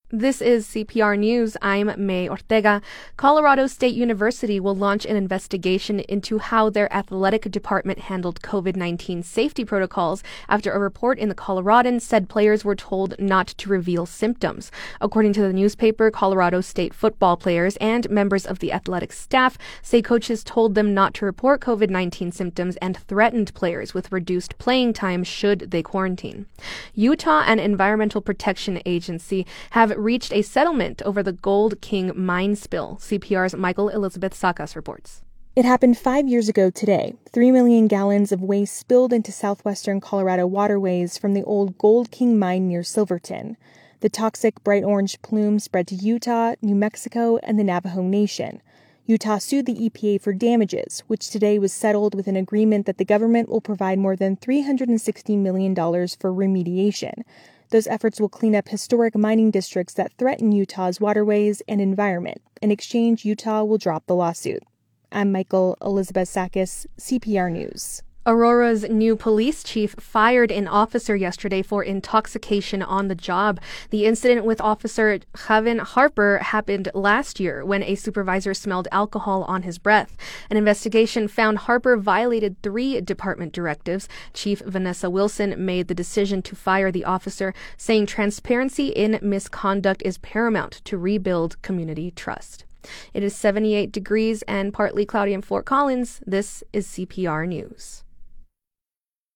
This is CPR News. I'm May Ortega. Colorado State University will launch an investigation into how their athletic department handled COVID-19 safety protocols after a report in the Coloradan said players were told not to reveal symptoms. According to the newspaper, Colorado State football players and members of the athletic staff say coaches told them not to report COVID-19 symptoms and threatened players with reduced playing time should they quarantine. Utah and Environmental Protection Agency have reached a settlement over the Gold King mine spill. CPR's Michael Elizabeth Sakas reports. It happened 5 years ago today. 3 million gallons of waste spilled into southwestern Colorado waterways from the old Gold King mine near Silverton. The toxic bright orange plume spread to Utah, New Mexico, and the Navajo Nation. Utah sued the EPA for damages, which today was settled with an agreement that the government will provide more than $360 million for remediation. Those efforts will clean up historic mining districts that threaten Utah's waterways and environment. In exchange, Utah will drop the lawsuit. I'm Michael Elizabeth Sakas, CPR News. Aurora's new police chief fired an officer yesterday for intoxication on the job. The incident with Officer Javin Harper happened last year when a supervisor smelled alcohol on his breath. An investigation found Harper violated 3 department directives. Chief Vanessa Wilson made the decision to fire the officer, saying transparency in misconduct is paramount to rebuild community trust. It is 78 degrees and partly cloudy in Fort Collins. This is CPR News.